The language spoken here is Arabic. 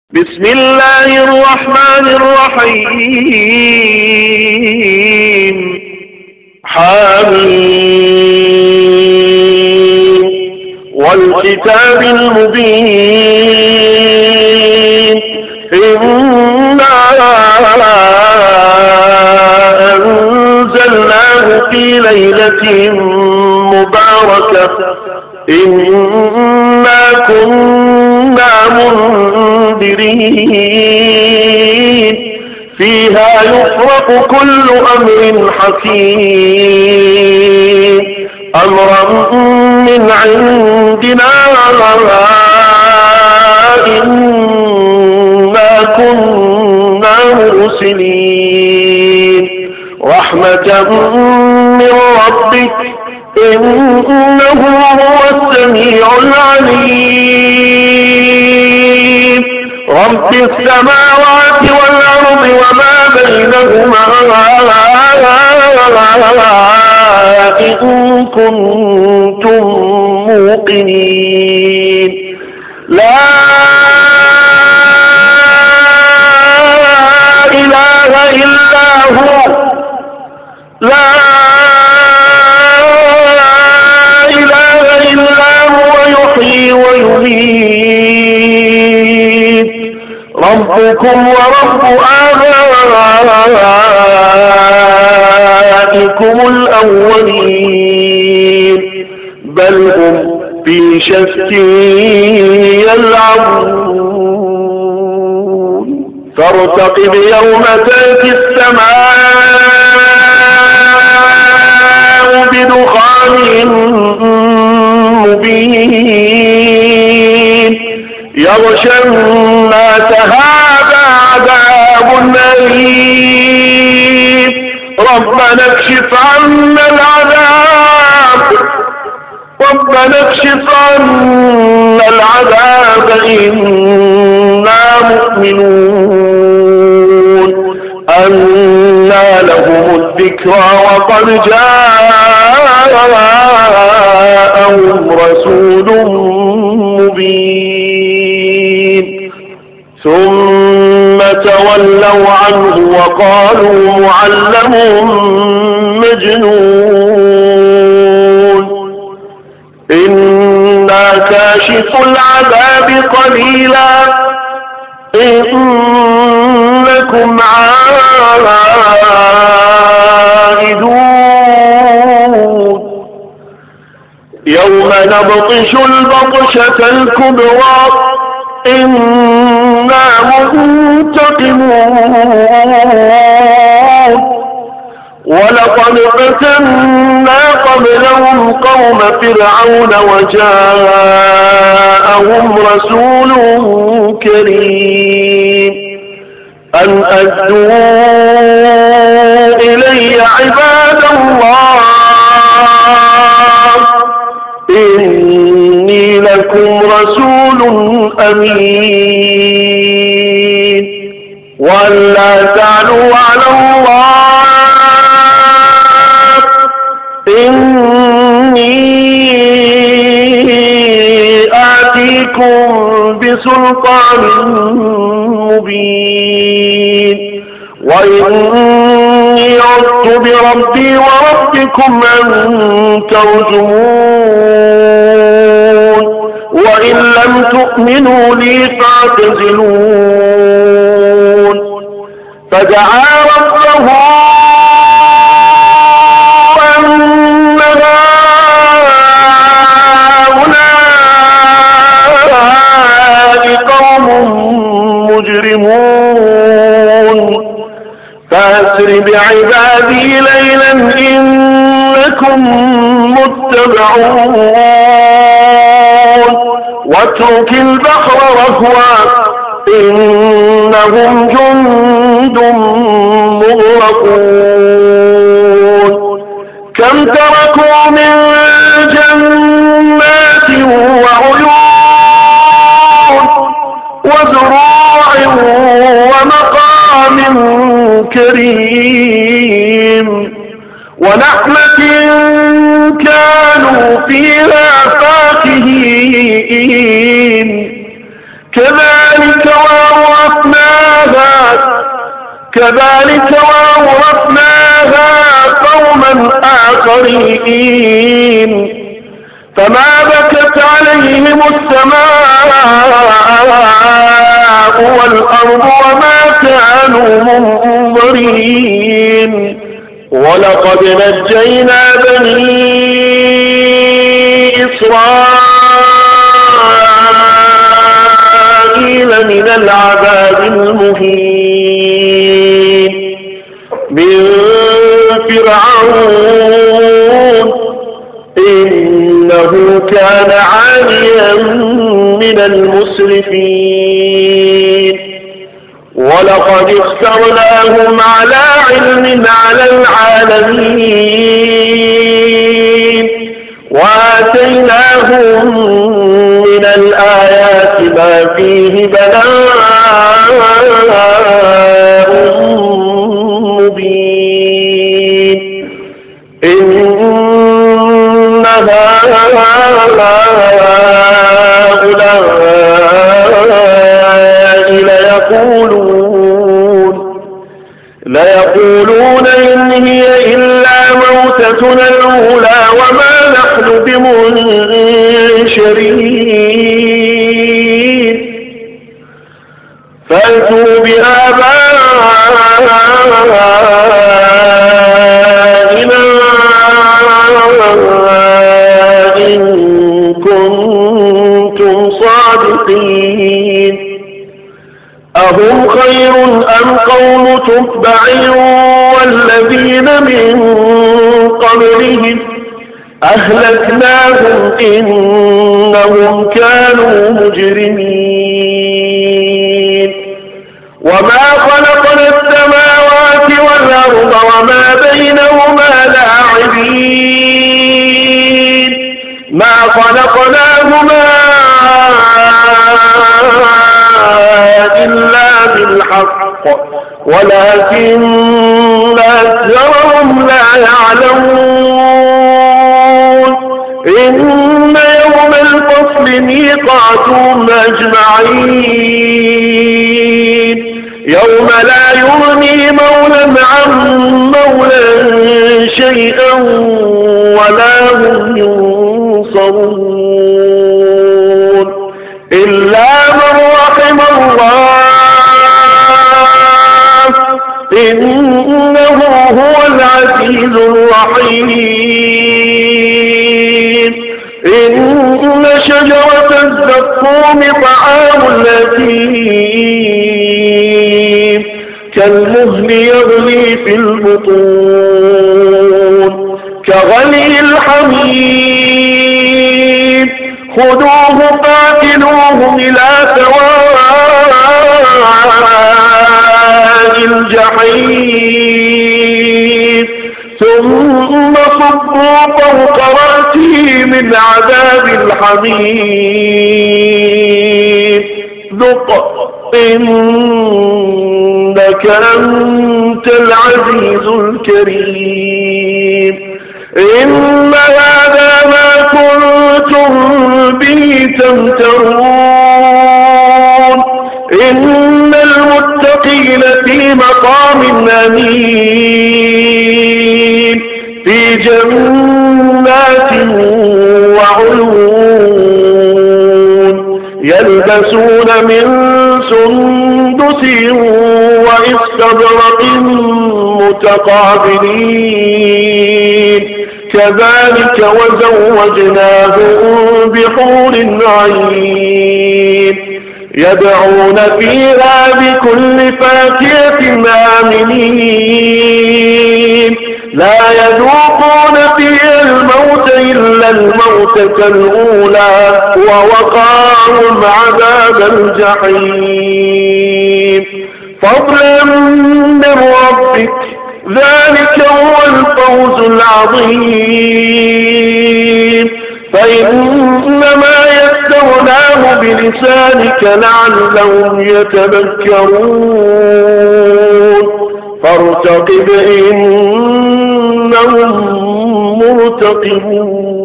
بسم الله الرحمن الرحيم. حميم والكتاب المبين. إنا أنزلناه في ليلة مباركة إنا كنا منذرين فيها يفرق كل أمر حكيم أمرا من عندنا إنا كنا مرسلين رحمة من ربك إنه هو السميع العليم رب السماوات والأرض وما بينهما إن كنتم موقنين لا إله إلا هو لا يحيي ويميت ربكم ورب آبائكم الأولين بل هم في شك يلعبون فارتقب يوم تأتي السماء بدخان مبين يغشى الناس هذا عذاب أليم ربنا اكشف عنا العذاب إنا مؤمنون أنى لهم الذكرى وقد جاءهم رسول مبين ثم تولوا عنه وقالوا معلم مجنون إنا كاشف العذاب قليلا إنكم عائدون يوم نبطش البطشة الكبرى إنا منتقمون ولقد فتنا قبلهم قوم فرعون وجاءهم رسول كريم أن أدوا إلي عباد الله إني لكم رسول أمين وأن لا تعلوا على الله إني آتيكم بسلطان مبين وإني عذت بربي وربكم أن ترجمون وإن لم تؤمنوا لي فاعتزلون فدعا ربه أن هؤلاء قوم مجرمون فأسر بعبادي ليلا إنكم متبعون واترك البحر رهوا إنهم جند مغرقون كم تركوا من جنات وعيون وزروع ومقام كريم ونعمة كانوا فيها فاكهين كذلك كذلك وأورثناها قوما آخرين فما بكت عليهم السماء والأرض وما كانوا منظرين ولقد نجينا بني إسرائيل من العذاب المهين من فرعون إنه كان عاليا من المسرفين ولقد اخترناهم على علم على العالمين وآتيناهم من الآيات ما فيه بلاء مبين إن هؤلاء ليقولون إن هي إلا موتتنا الأولى وما نحن بمنشرين فأتوا بآبائنا إن كنتم صادقين أهم خير أم قوم تبع والذين من قبلهم أهلكناهم إنهم كانوا مجرمين وما خلقنا السماوات والأرض وما بينهما لاعبين ما خلقناهما إلا بالحق ولكن أكثرهم لا يعلمون إن يوم الفصل ميقاتهم أجمعين يوم لا يغني مولى عن مولى شيئا ولا هم ينصرون إلا من رحم الله إنه هو العزيز الرحيم إن شجرة الزقوم طعام الأثيم كالمهل يغلي في البطون كغلي الحميم خذوه فاعتلوه إلى سواء الجحيم ثم صبوا فوق رأسه من عذاب الحميم ذق إنك أنت العزيز الكريم إن هذا ما كنتم به تمترون إن المتقين في مقام أمين في جنات وعيون يلبسون من سندس واستبرق متقابلين كذلك وزوجناهم بحور عين يدعون فيها بكل فاكهة آمنين لا يذوقون فيها الموت إلا الموتة الأولى ووقاهم عذاب الجحيم فضلا من ربك ذلك هو الفوز العظيم فإنما يسرناه بلسانك لعلهم يتذكرون فارتقب إنهم مرتقبون